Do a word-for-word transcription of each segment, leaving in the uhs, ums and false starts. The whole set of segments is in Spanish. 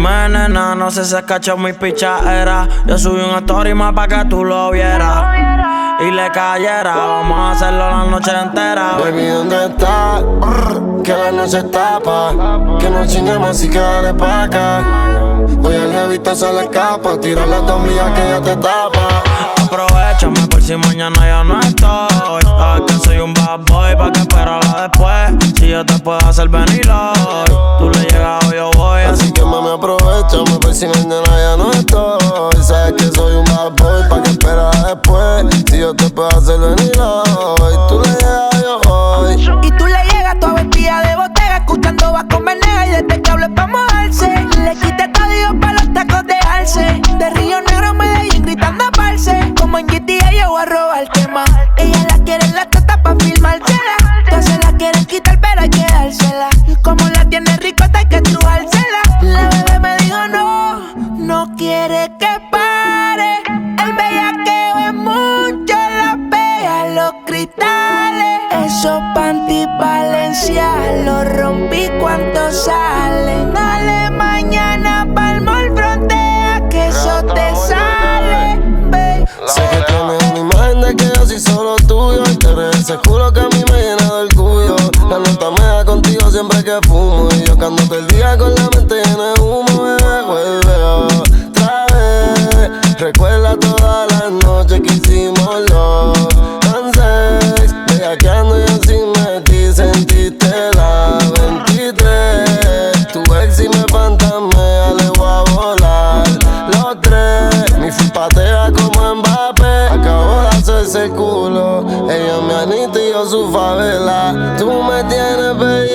Dime, nena, no sé si has cachado mi pichadera. Yo subí un story más pa' que tú lo vieras y le cayera. Vamos a hacerlo la noche entera. Baby, ¿dónde estás? Que la noche tapa. Que no chinguemos y que dale pa' acá. Voy al revista, se le escapa. Tira la tomilla que ya te tapa. Aprovechame por si mañana ya no estoy. Sabes que soy un bad boy, pa' que esperarla después. Si yo te puedo hacer venir hoy, tú le llegas o yo voy. Así que mami, aprovechame por si mañana ya no estoy. Sabes que soy un bad boy, pa' que esperarla después. Si yo te puedo hacer venir hoy, tú le llegas o yo voy. Y tú le llegas toda vestida de botella, escuchando va con Venegas y desde que hable pa' mojarse. Le quité todo Dios pa' los tacos de alce. De Río Negro a Medellín gritando a parce. Como en G T A yo voy a robar tema. Ella la quiere en la teta pa' filmársela. Todas se la quieren quitar pero hay que dársela. Y como la tiene ricota hay que trujársela. La bebé me dijo no, no quiere que pare. El bellaqueo es mucho, la pega los cristales. Esos panty Valencia los rompí, ¿cuántos salen? Dale mañana pa'l mall, frontea que eso te sale, babe. Sé que tienes una imagen de que yo soy solo tuyo. Y tener ese culo que a mí me llena de orgullo. La nota me da contigo siempre que fumo. Y yo canto todo el día con la mente llena de humo. Bebé, vuelve otra vez. Recuerda todas las noches que hicimos los dances. Bellaqueando y así me di, sentiste la veintitrés. Tu ex y me fantasmea, le voy a volar los tres. Mi full patea como Mbappé. Acabo de hacerse culo. Ella me anita y yo su favela. Tú me tienes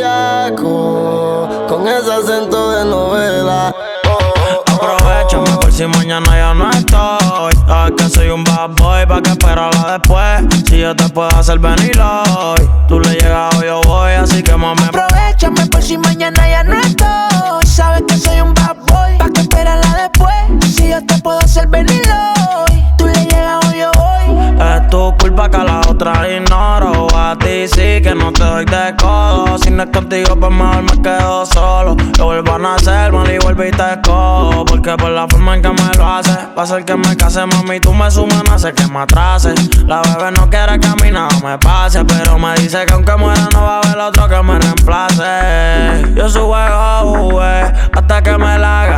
bellaco con ese acento de novela. Aprovechame por si mañana ya no estoy. Sabes que soy un bad boy, pa' que esperarla después. Si yo te puedo hacer venir hoy, tú le llegas o yo voy. Así que mami, aprovechame por si mañana ya no estoy. Sabes que soy un bad boy, pa' que esperarla después. Si yo te puedo hacer venir hoy, tú le llegas o yo voy. es tu culpa que a la otra ignoro. A ti sí que no te doy de codo. Si no es contigo pues mejor me quedo solo. Yo vuelvo a nacer, mal y vuelvo y te cojo. Porque por la forma en que me lo haces, va a ser que me case, mami, tú me sumas, no hace que me atrase. La bebé no quiere que a mí nada me pase, pero me dice que aunque muera no va a haber otro que me reemplace. Yo su juego jugué hasta que me la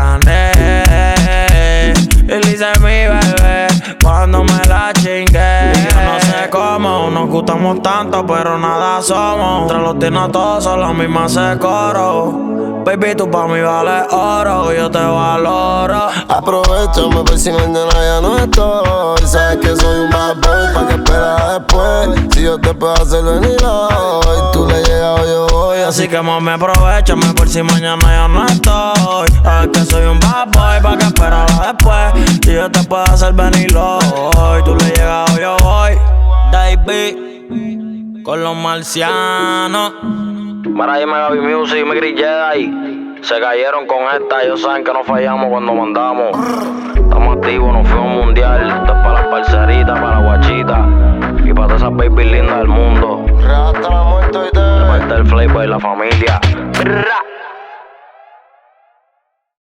gané. Y le hice mi bebé cuando me la chingué. Y yo no sé cómo nos gustamos tanto, pero nada somos. Entre los tinos todos son la misma se coro. Baby, tú pa' mí vales oro, yo te valoro. Aprovechame por si mañana ya no estoy. Sabes que soy un bad boy, pa' que esperas después. Si yo te puedo hacer venir hoy, tú le llegas o yo voy. Así que mami, aprovechame por si mañana ya no estoy. Sabes que soy un bad boy, pa' que esperarla después. Si yo te puedo hacer venir hoy, tú le llegas o yo voy. David, con los marcianos. Mara, dime Gaby Music, me Chris Jedi. Se cayeron con esta, ellos saben que no fallamos cuando mandamos. Estamos activos, nos fuimos mundial. Esto es para las parceritas, para la guachita y para todas esas baby lindas del mundo. Hasta la muerte y te... De parte del Flavor y la familia.